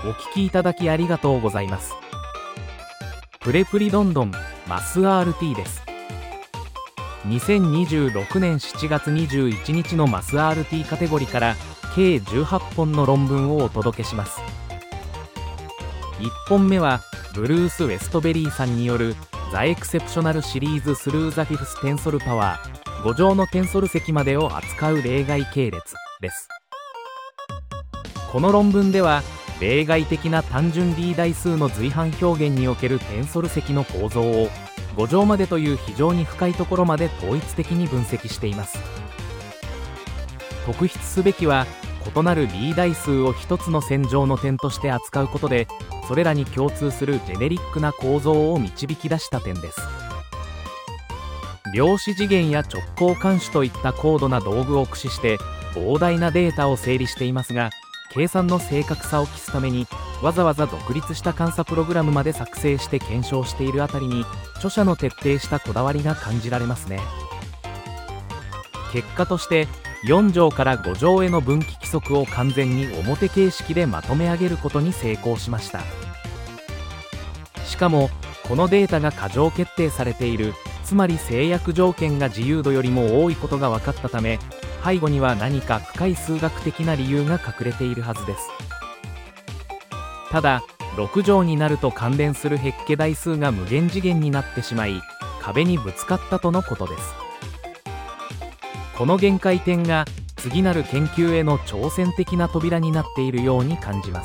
お聞きいただきありがとうございます。プレプリどんどんマス RT です。2026年7月21日のマス RT カテゴリーから計18本の論文をお届けします。1本目はブルース・ウェストベリーさんによるザ・エクセプショナルシリーズスルー・ザ・フィフス・テンソル・パワー5乗のテンソル積までを扱う例外系列です。この論文では例外的な単純 D 代数の随伴表現におけるテンソル積の構造を5乗までという非常に深いところまで統一的に分析しています。特筆すべきは異なる D 代数を一つの線上の点として扱うことでそれらに共通するジェネリックな構造を導き出した点です。量子次元や直行監視といった高度な道具を駆使して膨大なデータを整理していますが、計算の正確さを期すためにわざわざ独立した監査プログラムまで作成して検証しているあたりに著者の徹底したこだわりが感じられますね。結果として4乗から5乗への分岐規則を完全に表形式でまとめ上げることに成功しました。しかもこのデータが過剰決定されている、つまり制約条件が自由度よりも多いことが分かったため、背後には何か深い数学的な理由が隠れているはずです。ただ6乗になると関連するヘッケ代数が無限次元になってしまい壁にぶつかったとのことです。この限界点が次なる研究への挑戦的な扉になっているように感じます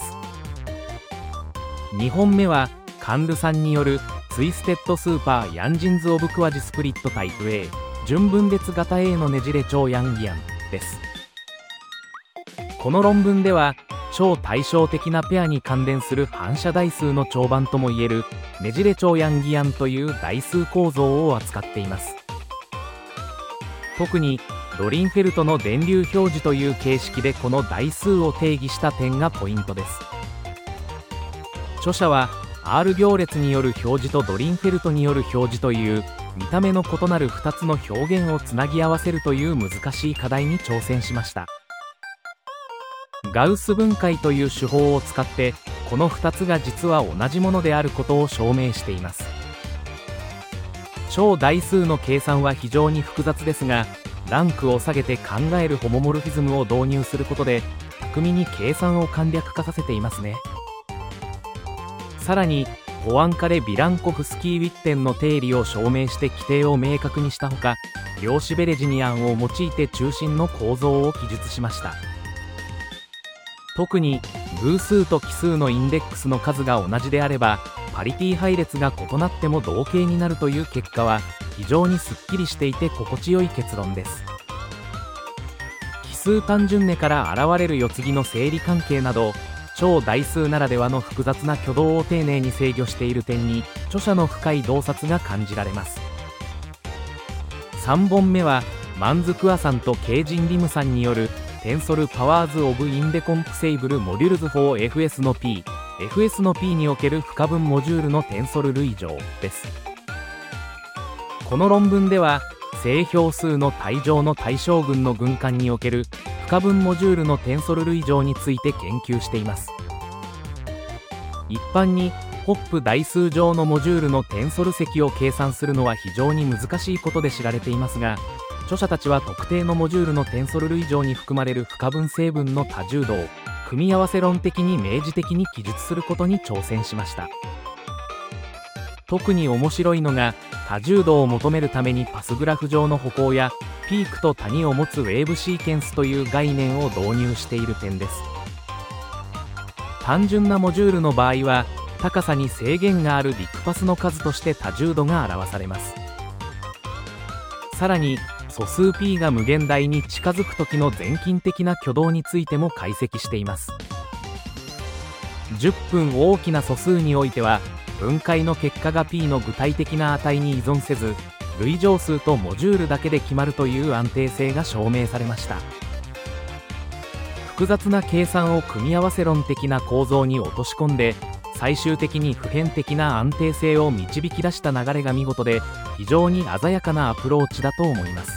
。2本目はカンルさんによるツイステッドスーパーヤンジンズ・オブ・クワジスプリットタイプ A 純分裂型 A のねじれ超ヤンギアンです。この論文では超対称的なペアに関連する反射代数の長板ともいえるねじれ超ヤンギアンという代数構造を扱っています。特にドリンフェルトの電流表示という形式でこの代数を定義した点がポイントです。著者は R 行列による表示とドリンフェルトによる表示という見た目の異なる2つの表現をつなぎ合わせるという難しい課題に挑戦しました。ガウス分解という手法を使ってこの2つが実は同じものであることを証明しています。超代数の計算は非常に複雑ですが、ランクを下げて考えるホモモルフィズムを導入することで巧みに計算を簡略化させていますね。さらにポアンカレ・ビランコフスキー・ウィッテンの定理を証明して規定を明確にしたほか、量子ベレジニアンを用いて中心の構造を記述しました。特に偶数と奇数のインデックスの数が同じであればパリティ配列が異なっても同型になるという結果は非常にすっきりしていて心地よい結論です。奇数単純根から現れる世継ぎの整理関係など超代数ならではの複雑な挙動を丁寧に制御している点に著者の深い洞察が感じられます。3本目はマンズクアさんとケイジン・リムさんによるテンソル・パワーズ・オブ・インデコンプセイブル・モデュルズ for FS の P、FS の P における不可分モジュールのテンソル類乗です。この論文では正標数の対乗の対象群の群間における不可分モジュールのテンソル類乗について研究しています。一般にホップ代数上のモジュールのテンソル積を計算するのは非常に難しいことで知られていますが、著者たちは特定のモジュールのテンソル類乗に含まれる不可分成分の多重度を組み合わせ論的に明示的に記述することに挑戦しました。特に面白いのが多重度を求めるためにパスグラフ上の歩行やピークと谷を持つウェーブシーケンスという概念を導入している点です。単純なモジュールの場合は高さに制限があるディクパスの数として多重度が表されます。さらに素数 P が無限大に近づく時の全近的な挙動についても解析しています。10分大きな素数においては分解の結果が P の具体的な値に依存せず類乗数とモジュールだけで決まるという安定性が証明されました。複雑な計算を組み合わせ論的な構造に落とし込んで最終的に普遍的な安定性を導き出した流れが見事で非常に鮮やかなアプローチだと思います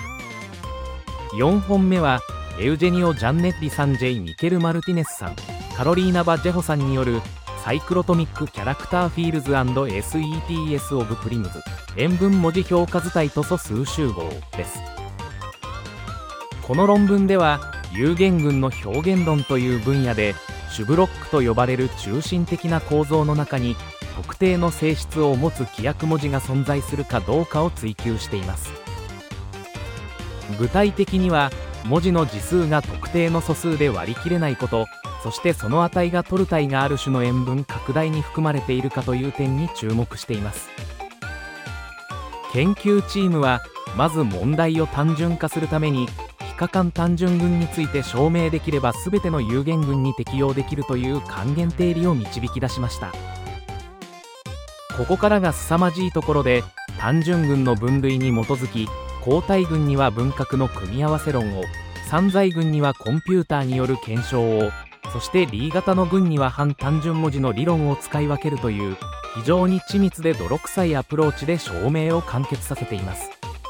。4本目はエウジェニオ・ジャンネッリさん J. ミケル・マルティネスさんカロリーナ・バジェホさんによるサイクロトミック・キャラクター・フィールズ&SETS・オブ・プリムズ塩分文字評価図体と素数集合です。この論文では有限群の表現論という分野で主ブロックと呼ばれる中心的な構造の中に特定の性質を持つ規約文字が存在するかどうかを追求しています。具体的には文字の字数が特定の素数で割り切れないこと、そしてその値がトル体がある種の塩分拡大に含まれているかという点に注目しています。研究チームはまず問題を単純化するために非可感単純群について証明できれば全ての有限群に適用できるという還元定理を導き出しました。ここからが凄まじいところで、単純群の分類に基づき交代群には分割の組み合わせ論を、散在群にはコンピューターによる検証を、そしてリー型の群には半単純文字の理論を使い分けるという非常に緻密で泥臭いアプローチで証明を完結させています。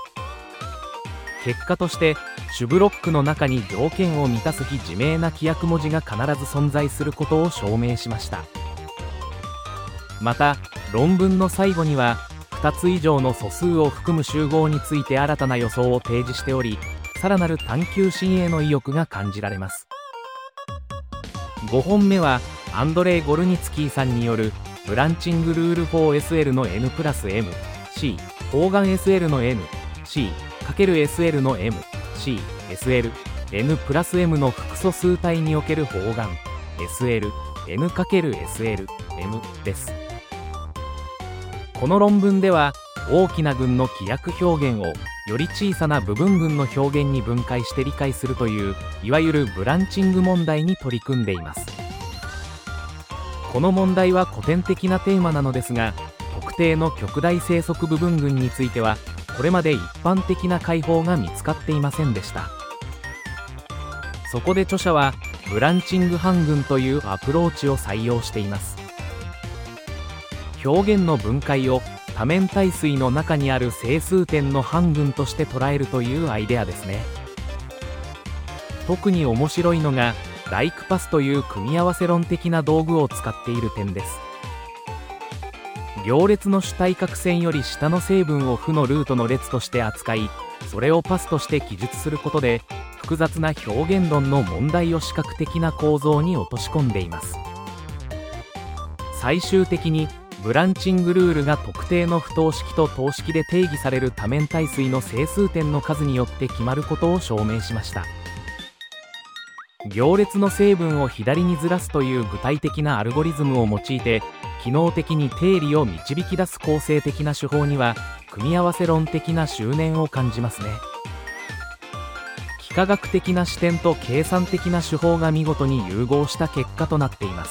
結果として主ブロックの中に条件を満たす非自明な規約文字が必ず存在することを証明しました。また論文の最後には2つ以上の素数を含む集合について新たな予想を提示しており、さらなる探求深鋭の意欲が感じられます。5本目はアンドレイ・ゴルニツキーさんによるブランチングルール 4SL の N プラス M C 方眼 SL の N C ×SL の M C SL N プラス M の複素数体における方眼 SL N ×SL M です。この論文では大きな群の規約表現をより小さな部分群の表現に分解して理解するといういわゆるブランチング問題に取り組んでいます。この問題は古典的なテーマなのですが、特定の極大生息部分群についてはこれまで一般的な解法が見つかっていませんでした。そこで著者はブランチング半群というアプローチを採用しています。表現の分解を多面体水の中にある整数点の半群として捉えるというアイデアですね。特に面白いのがライクパスという組み合わせ論的な道具を使っている点です。行列の主対角線より下の成分を負のルートの列として扱い、それをパスとして記述することで複雑な表現論の問題を視覚的な構造に落とし込んでいます。最終的にブランチングルールが特定の不等式と等式で定義される多面体水の整数点の数によって決まることを証明しました。行列の成分を左にずらすという具体的なアルゴリズムを用いて機能的に定理を導き出す構成的な手法には組み合わせ論的な執念を感じますね。幾何学的な視点と計算的な手法が見事に融合した結果となっています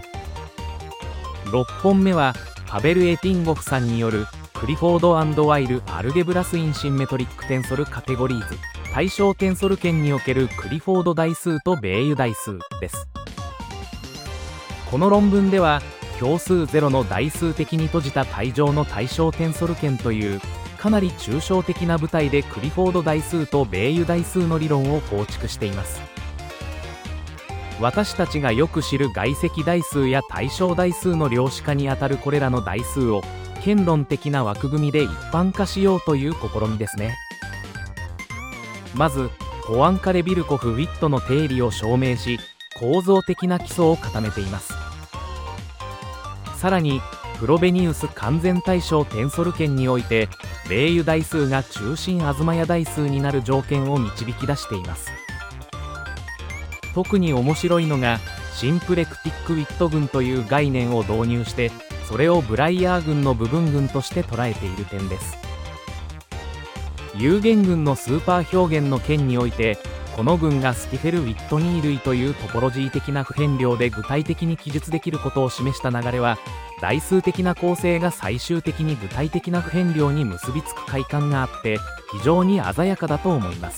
。6本目はパベル・エティンゴフさんによるクリフォード&ワイル・アルゲブラス・イン・シンメトリック・テンソル・カテゴリーズ対称テンソル圏におけるクリフォード代数とベイユ代数です。この論文では表数0の代数的に閉じた体上の対称テンソル圏というかなり抽象的な舞台でクリフォード代数とベイユ代数の理論を構築しています。私たちがよく知る外積代数や対称代数の量子化にあたるこれらの代数を圏論的な枠組みで一般化しようという試みですね。まずポアンカレビルコフ・ウィットの定理を証明し構造的な基礎を固めています。さらにフロベニウス完全対称テンソル圏においてベイユ代数が中心東谷代数になる条件を導き出しています。特に面白いのがシンプレクティックウィット群という概念を導入してそれをブライヤー群の部分群として捉えている点です。有限群のスーパー表現の件においてこの群がスティフェル・ウィットニー類というトポロジー的な不変量で具体的に記述できることを示した流れは代数的な構成が最終的に具体的な不変量に結びつく快感があって非常に鮮やかだと思います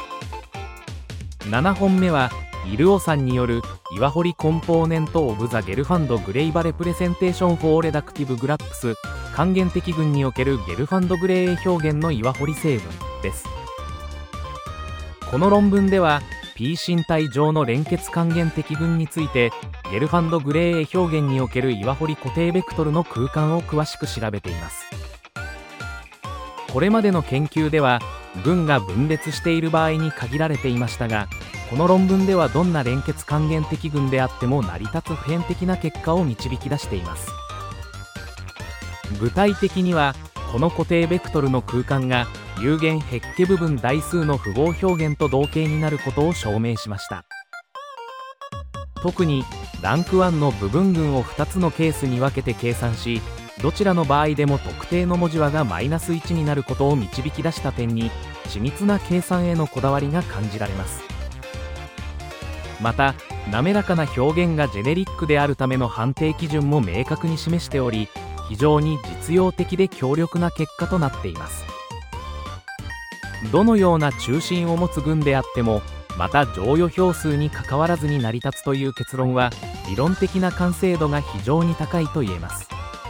。7本目はイルオさんによる岩掘りコンポーネント・オブ・ザ・ゲルファンド・グレイバ・レプレゼンテーション・フォー・レダクティブ・グラップス還元的群におけるゲルファンド・グレー表現の岩掘り成分です。この論文では P 身体上の連結還元的群についてゲルファンド・グレーエ表現における岩彫り固定ベクトルの空間を詳しく調べています。これまでの研究では群が分裂している場合に限られていましたが、この論文ではどんな連結還元的群であっても成り立つ普遍的な結果を導き出しています。具体的にはこの固定ベクトルの空間が有限ヘッケ部分代数の符号表現と同型になることを証明しました。特にランク1の部分群を2つのケースに分けて計算し、どちらの場合でも特定の文字輪が-1になることを導き出した点に緻密な計算へのこだわりが感じられます。また滑らかな表現がジェネリックであるための判定基準も明確に示しており、非常に実用的で強力な結果となっています。どのような中心を持つ群であっても、また乗与票数にかかわらずに成り立つという結論は理論的な完成度が非常に高いと言えます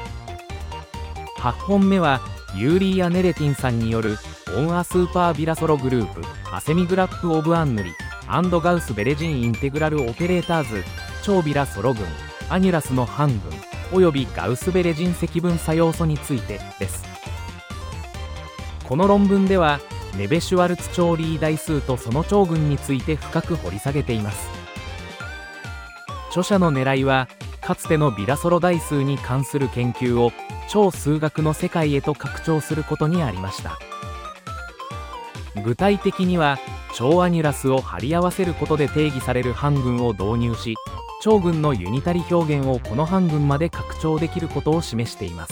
。8本目はユーリーやネレティンさんによるオン・ア・スーパービラソログループアセミグラップ・オブ・アンヌリ&ガウス・ベレジン・インテグラル・オペレーターズ超ビラソロ群アニュラスの半群およびガウス・ベレジン積分作用素についてです。この論文ではネベシュワルツ超リー代数とその超群について深く掘り下げています。著者の狙いはかつてのビラソロ代数に関する研究を超数学の世界へと拡張することにありました。具体的には超アニュラスを貼り合わせることで定義される半群を導入し、超群のユニタリ表現をこの半群まで拡張できることを示しています。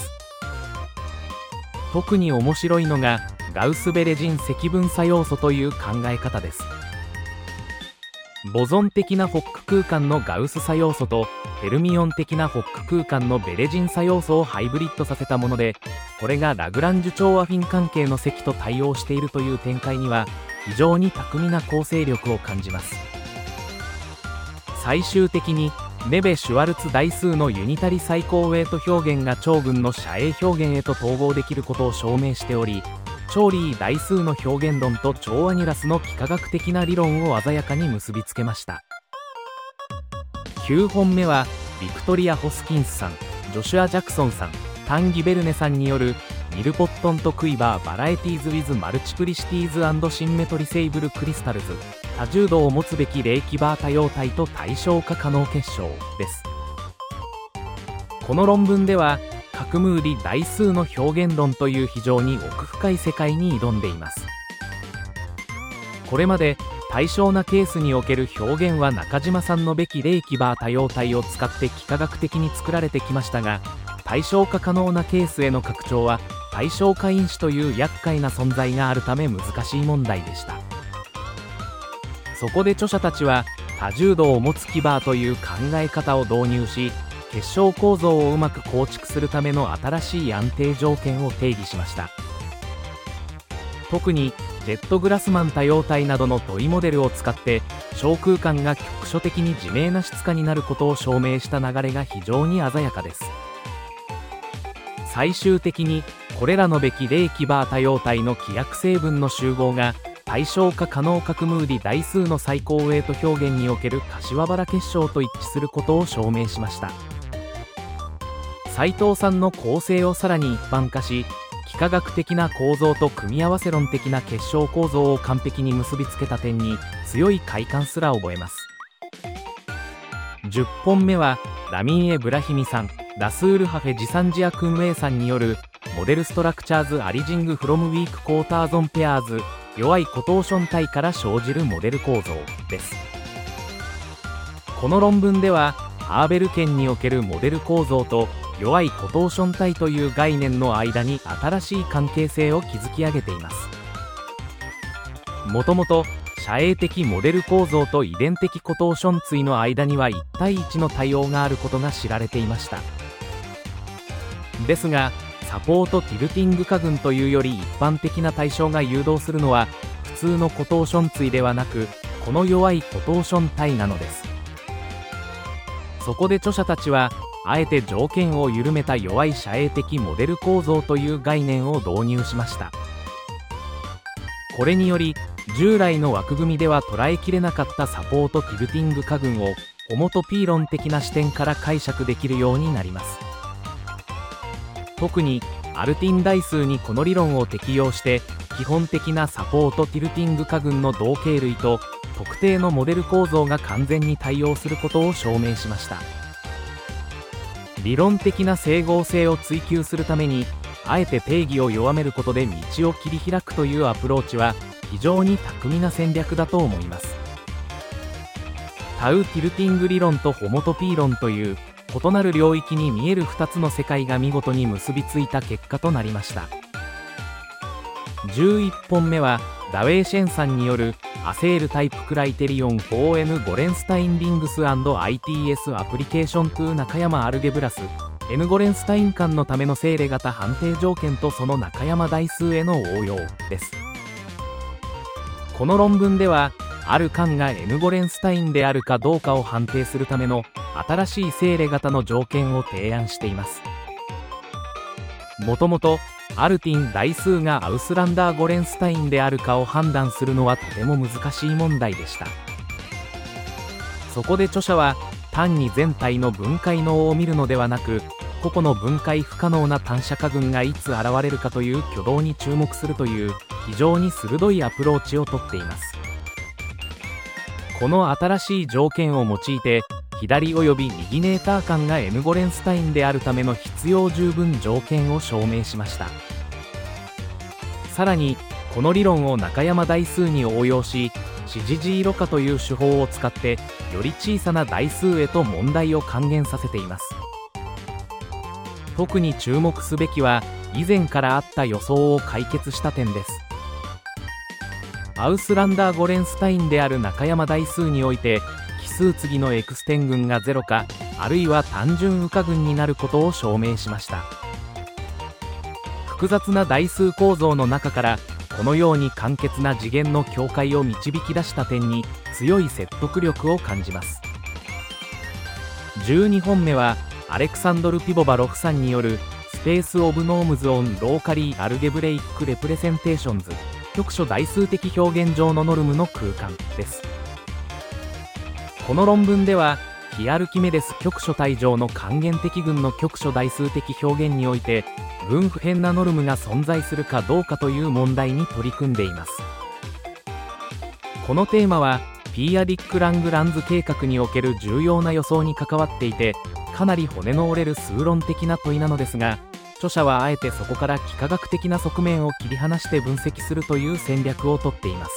特に面白いのがガウス・ベレジン積分作用素という考え方です。ボゾン的なホック空間のガウス作用素とフェルミオン的なホック空間のベレジン作用素をハイブリッドさせたもので、これがラグランジュ超アフィン関係の積と対応しているという展開には非常に巧みな構成力を感じます。最終的にネベシュワルツ代数のユニタリ最高ウェイト表現が超群の斜影表現へと統合できることを証明しており、超リー代数の表現論と超アニュラスの幾何学的な理論を鮮やかに結びつけました。9本目はビクトリア・ホスキンスさん、ジョシュア・ジャクソンさん、タンギ・ベルネさんによるニルポットンとクイバー・バラエティーズ・ウィズ・マルチプリシティーズ&シンメトリセイブル・クリスタルズ多重度を持つべきレーキバー多様体と対象化可能結晶です。この論文ではカムーリ代数の表現論という非常に奥深い世界に挑んでいます。これまで対象なケースにおける表現は中島さんのべきレーキバー多様体を使って幾何学的に作られてきましたが、対象化可能なケースへの拡張は対象化因子という厄介な存在があるため難しい問題でした。そこで著者たちは多重度を持つキバーという考え方を導入し、結晶構造をうまく構築するための新しい安定条件を定義しました。特にジェット・グラスマン多様体などの問いモデルを使って小空間が局所的に自明な質化になることを証明した流れが非常に鮮やかです。最終的にこれらのべきレーキバー多様体の規約成分の集合が対象化可能カムーリ代数の最高ウェイト表現における柏原結晶と一致することを証明しました。斉藤さんの構成をさらに一般化し、幾何学的な構造と組み合わせ論的な結晶構造を完璧に結びつけた点に強い快感すら覚えます。10本目はラミン・エ・ブラヒミさん、ラスール・ハフェ・ジサンジア・クンウェイさんによるモデルストラクチャーズ・アリジング・フロム・ウィーク・コーターゾン・ペアーズ弱いコトーション体から生じるモデル構造です。この論文ではハーベル圏におけるモデル構造と弱いコトーション体という概念の間に新しい関係性を築き上げています。もともと斜影的モデル構造と遺伝的コトーション対の間には1対1の対応があることが知られていました。ですがサポートティルティング化群というより一般的な対象が誘導するのは普通のコトーション対ではなくこの弱いコトーション体なのです。そこで著者たちはあえて条件を緩めた弱い斜影的モデル構造という概念を導入しました。これにより従来の枠組みでは捉えきれなかったサポートティルティング加軍をオモトピー論的な視点から解釈できるようになります。特にアルティン代数にこの理論を適用して基本的なサポートティルティング加軍の同型類と特定のモデル構造が完全に対応することを証明しました。理論的な整合性を追求するためにあえて定義を弱めることで道を切り開くというアプローチは非常に巧みな戦略だと思います。タウ・ティルティング理論とホモトピー論という異なる領域に見える2つの世界が見事に結びついた結果となりました。11本目はダウェイ・シェンさんによるアセールタイプクライテリオン 4N ゴレンスタインリングス &ITS アプリケーション2中山アルゲブラス N ゴレンスタイン間のための整例型判定条件とその中山代数への応用です。この論文ではある間が N ゴレンスタインであるかどうかを判定するための新しい整例型の条件を提案しています。もともとアルティン代数がアウスランダー・ゴレンスタインであるかを判断するのはとても難しい問題でした。そこで著者は単に全体の分解能を見るのではなく個々の分解不可能な単射加軍がいつ現れるかという挙動に注目するという非常に鋭いアプローチをとっています。この新しい条件を用いて左および右ネーター間が N ゴレンスタインであるための必要十分条件を証明しました。さらにこの理論を中山代数に応用し指示字色化という手法を使ってより小さな代数へと問題を還元させています。特に注目すべきは以前からあった予想を解決した点です。アウスランダー・ゴレンスタインである中山代数において奇数次のエクステン群が0かあるいは単純羽化群になることを証明しました。複雑な代数構造の中からこのように簡潔な次元の境界を導き出した点に強い説得力を感じます。12本目はアレクサンドル・ピボバロフさんによるスペース・オブ・ノームズ・オン・ローカリー・アルゲブレイック・レプレゼンテーションズ局所代数的表現上のノルムの空間です。この論文では非アルキメデス局所体上の還元的群の局所代数的表現において群不変なノルムが存在するかどうかという問題に取り組んでいます。このテーマはピーアディック・ラングランズ計画における重要な予想に関わっていてかなり骨の折れる数論的な問いなのですが著者はあえてそこから幾何学的な側面を切り離して分析するという戦略をとっています。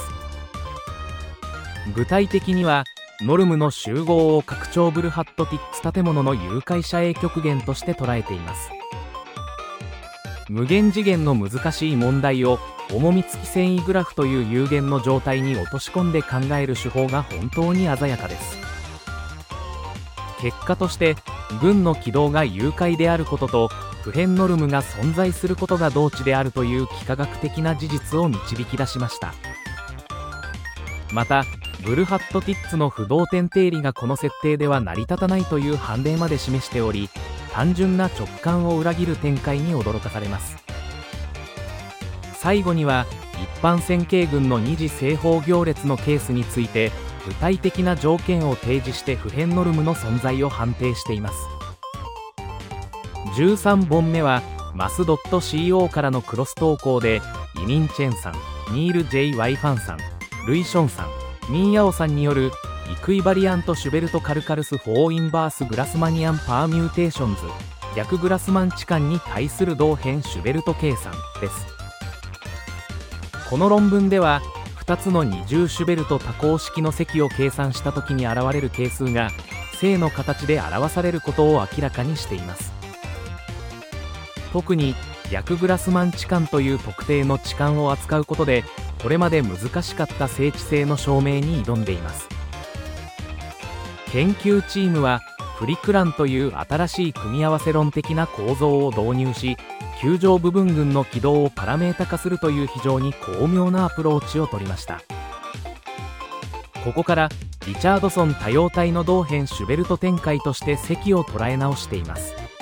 具体的にはノルムの集合を拡張ブルハットティックス建物の誘拐者影極限として捉えています。無限次元の難しい問題を重み付き遷移グラフという有限の状態に落とし込んで考える手法が本当に鮮やかです。結果として群の軌道が誘拐であることと不変ノルムが存在することが同値であるという幾何学的な事実を導き出しました。またブルハットティッツの不動点定理がこの設定では成り立たないという判例まで示しており単純な直感を裏切る展開に驚かされます。最後には一般線形群の二次正方行列のケースについて具体的な条件を提示して不変ノルムの存在を判定しています。13本目はマス .co からのクロス投稿でイミン・チェンさん、ニール・ J ・ワイファンさん、ルイ・ションさん、ミン・ヤオさんによるイクイバリアント・シュベルト・カルカルス・フォー・インバース・グラスマニアン・パーミューテーションズ逆グラスマン置換に対する同変シュベルト計算です。この論文では2つの二重シュベルト多項式の積を計算した時に現れる係数が正の形で表されることを明らかにしています。特に逆グラスマン置換という特定の置換を扱うことでこれまで難しかった正値性の証明に挑んでいます。研究チームはフリクランという新しい組み合わせ論的な構造を導入し球状部分群の軌道をパラメータ化するという非常に巧妙なアプローチを取りました。ここからリチャードソン多様体の同変シュベルト展開として積を捉え直しています。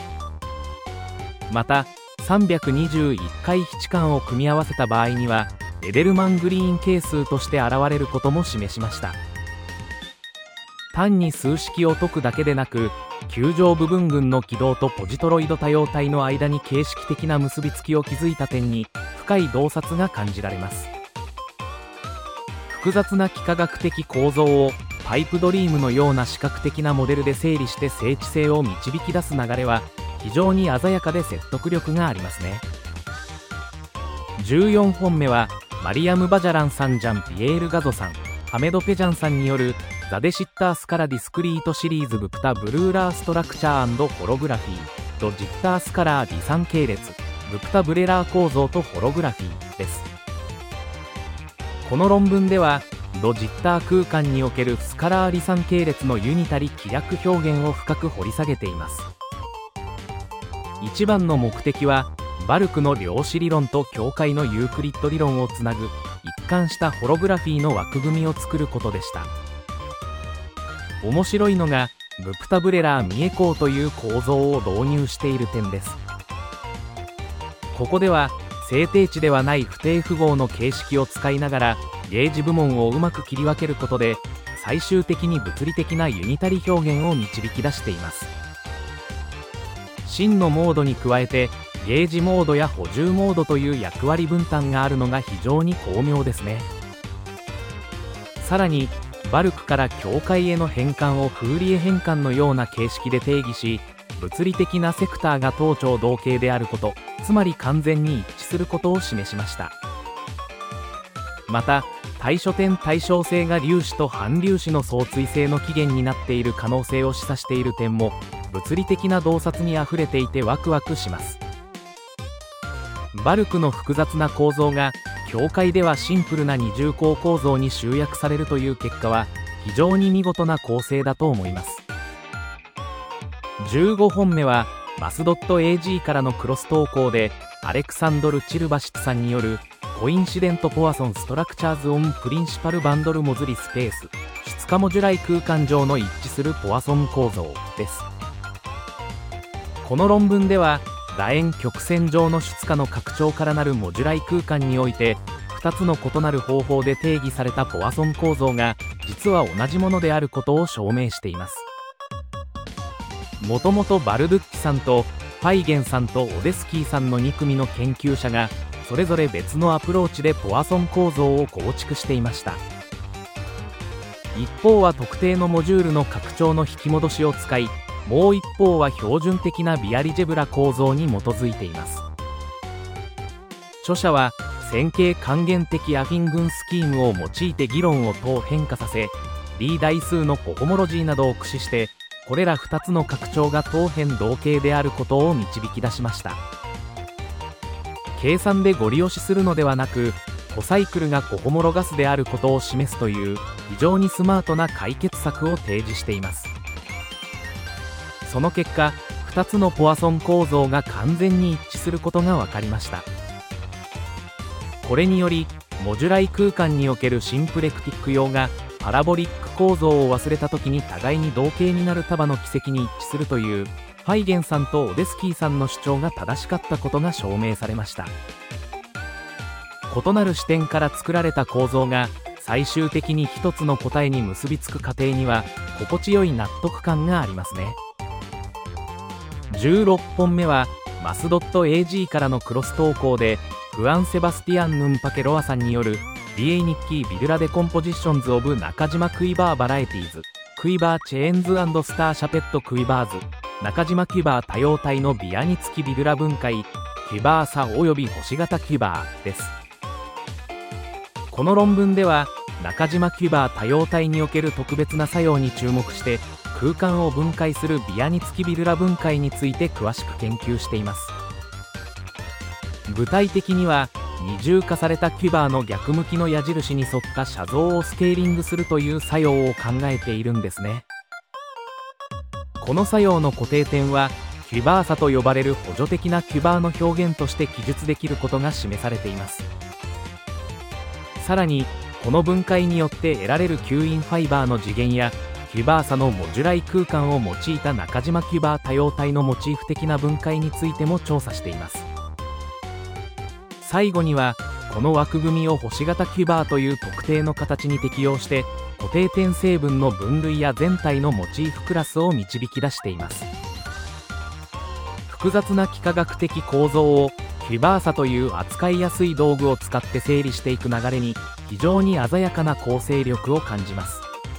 また321回比置間を組み合わせた場合にはエデルマングリーン係数として現れることも示しました。単に数式を解くだけでなく、球状部分群の軌道とポジトロイド多様体の間に形式的な結びつきを築いた点に深い洞察が感じられます。複雑な幾何学的構造をパイプドリームのような視覚的なモデルで整理して精緻性を導き出す流れは非常に鮮やかで説得力がありますね。14本目はマリアム・バジャランさん、ジャンピエール・ガゾさん、ハメド・ペジャンさんによるザ・デシッタースカラ・ディスクリートシリーズブプタ・ブルーラー・ストラクチャー&ホログラフィード・ジッタースカラー・離散系列ブプタ・ブレラー構造とホログラフィーです。この論文ではド・ジッター空間におけるスカラー離散系列のユニタリ気略表現を深く掘り下げています。一番の目的はバルクの量子理論と境界のユークリッド理論をつなぐ一貫したホログラフィーの枠組みを作ることでした。面白いのがブプタブレラーミエコーという構造を導入している点です。ここでは正定値ではない不定符号の形式を使いながらゲージ部門をうまく切り分けることで最終的に物理的なユニタリ表現を導き出しています。真のモードに加えてゲージモードや補充モードという役割分担があるのが非常に巧妙ですね。さらにバルクから境界への変換をフーリエ変換のような形式で定義し、物理的なセクターが等長同形であること、つまり完全に一致することを示しました。また対処点対称性が粒子と反粒子の相対性の起源になっている可能性を示唆している点も物理的な洞察にあふれていてワクワクします。バルクの複雑な構造が境界ではシンプルな二重項構造に集約されるという結果は非常に見事な構成だと思います。15本目はマスドット AG からのクロス投稿でアレクサンドル・チルバシツさんによるコインシデント・ポワソン・ストラクチャーズ・オン・プリンシパル・バンドル・モズリ・スペース質化モジュライ空間上の一致するポワソン構造です。この論文では楕円曲線上の質化の拡張からなるモジュライ空間において2つの異なる方法で定義されたポワソン構造が実は同じものであることを証明しています。もともとバルドゥッチさんとファイゲンさんとオデスキーさんの2組の研究者がそれぞれ別のアプローチでポワソン構造を構築していました。一方は特定のモジュールの拡張の引き戻しを使い、もう一方は標準的なビアリジェブラ構造に基づいています。著者は線形還元的アフィン群スキームを用いて議論を等変化させ、D 代数のコホモロジーなどを駆使してこれら2つの拡張が等辺同形であることを導き出しました。計算でご利用しするのではなく、コサイクルがコホモロガスであることを示すという非常にスマートな解決策を提示しています。その結果、2つのポワソン構造が完全に一致することが分かりました。これによりモジュライ空間におけるシンプレクティック用がパラボリック構造を忘れた時に互いに同形になる束の奇跡に一致するというファイゲンさんとオデスキーさんの主張が正しかったことが証明されました。異なる視点から作られた構造が最終的に一つの答えに結びつく過程には心地よい納得感がありますね。16本目はマスドット AG からのクロス投稿でフアン・セバスティアン・ヌンパケロアさんによるリエイニッキー・ビルラ・デコンポジションズ・オブ・中島クイバー・バラエティーズクイバー・チェーンズ&スター・シャペット・クイバーズ中島クイバー多様体のビアにつきビルラ分解クイバー差および星型クイバーです。この論文では中島クイバー多様体における特別な作用に注目して空間を分解するビアにつきビルラ分解について詳しく研究しています。具体的には二重化されたキュバーの逆向きの矢印に沿った写像をスケーリングするという作用を考えているんですね。この作用の固定点はキュバー差と呼ばれる補助的なキュバーの表現として記述できることが示されています。さらにこの分解によって得られる吸引ファイバーの次元やキュバー差のモジュライ空間を用いた中島キュバー多様体のモチーフ的な分解についても調査しています。最後にはこの枠組みを星型キュバーという特定の形に適用して固定点成分の分類や全体のモチーフクラスを導き出しています。複雑な幾何学的構造をキュバーサという扱いやすい道具を使って整理していく流れに非常に鮮やかな構成力を感じます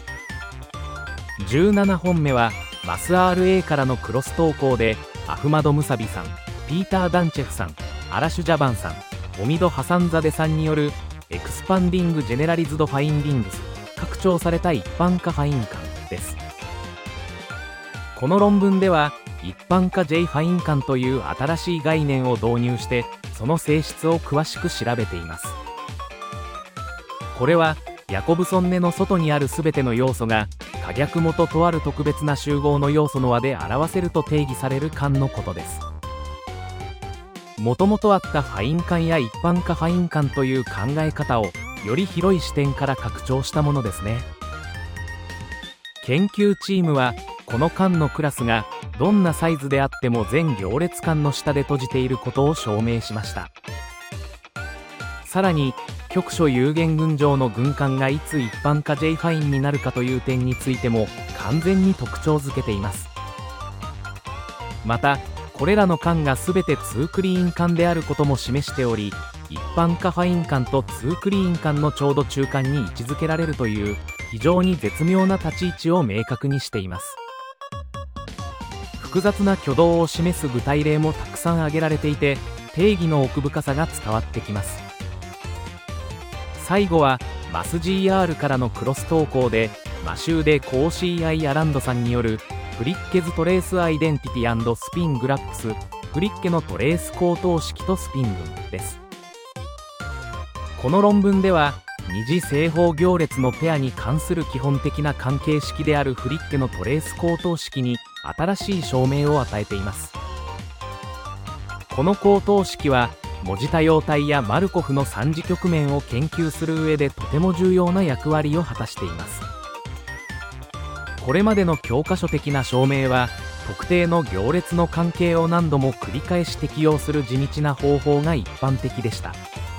。17本目はマス RA からのクロス投稿でアフマド・ムサビさん、ピーター・ダンチェフさん、アラシュ・ジャバンさん、オミド・ハサンザデさんによるエクスパンディング・ジェネラリズド・ファインディングス拡張された一般化ファイン感です。この論文では一般化 J ファイン感という新しい概念を導入してその性質を詳しく調べています。これはヤコブソン根の外にあるすべての要素が可逆元とある特別な集合の要素の和で表せると定義される感のことです。もともとあったファイン感や一般化ファイン感という考え方をより広い視点から拡張したものですね。研究チームはこの間のクラスがどんなサイズであっても全行列間の下で閉じていることを証明しました。さらに局所有限群上の群間がいつ一般化 J ファインになるかという点についても完全に特徴づけています。またこれらの間が全て2クリーン間であることも示しており、一般化ファイン間と2クリーン間のちょうど中間に位置づけられるという非常に絶妙な立ち位置を明確にしています。複雑な挙動を示す具体例もたくさん挙げられていて定義の奥深さが伝わってきます。最後はマス GR からのクロス投稿でマシューでコーシー・アイ・アランドさんによるフリッケズトレースアイデンティティ&スピングラックスフリッケのトレース高等式とスピン群です。この論文では二次正方行列のペアに関する基本的な関係式であるフリッケのトレース高等式に新しい証明を与えています。この高等式は文字多様体やマルコフの3次局面を研究する上でとても重要な役割を果たしています。これまでの教科書的な証明は特定の行列の関係を何度も繰り返し適用する地道な方法が一般的でした。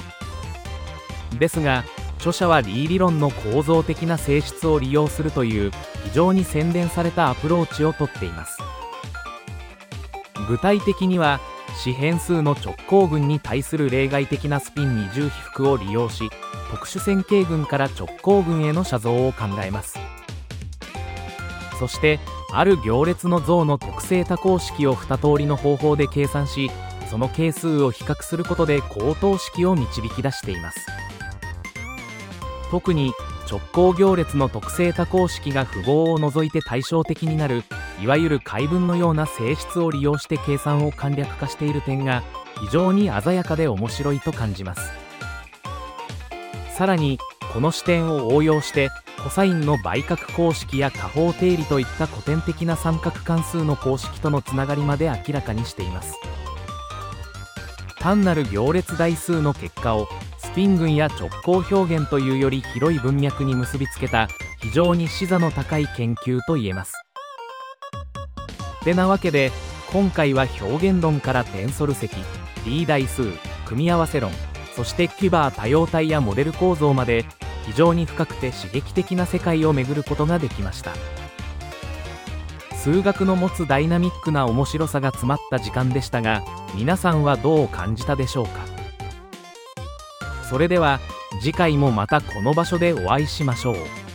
ですが著者はリー理論の構造的な性質を利用するという非常に洗練されたアプローチをとっています。具体的には四変数の直行群に対する例外的なスピン二重被覆を利用し特殊線形群から直行群への写像を考えます。そしてある行列の像の特性多項式を2通りの方法で計算しその係数を比較することで高等式を導き出しています。特に直行行列の特性多項式が符号を除いて対照的になるいわゆる解分のような性質を利用して計算を簡略化している点が非常に鮮やかで面白いと感じます。さらにこの視点を応用してコサインの倍角公式や加法定理といった古典的な三角関数の公式とのつながりまで明らかにしています。単なる行列代数の結果をスピン群や直行表現というより広い文脈に結びつけた非常に視座の高い研究といえます。てなわけで今回は表現論からテンソル積、D 代数、組み合わせ論、そしてキュバー多様体やモデル構造まで非常に深くて刺激的な世界を巡ることができました。数学の持つダイナミックな面白さが詰まった時間でしたが皆さんはどう感じたでしょうか。それでは次回もまたこの場所でお会いしましょう。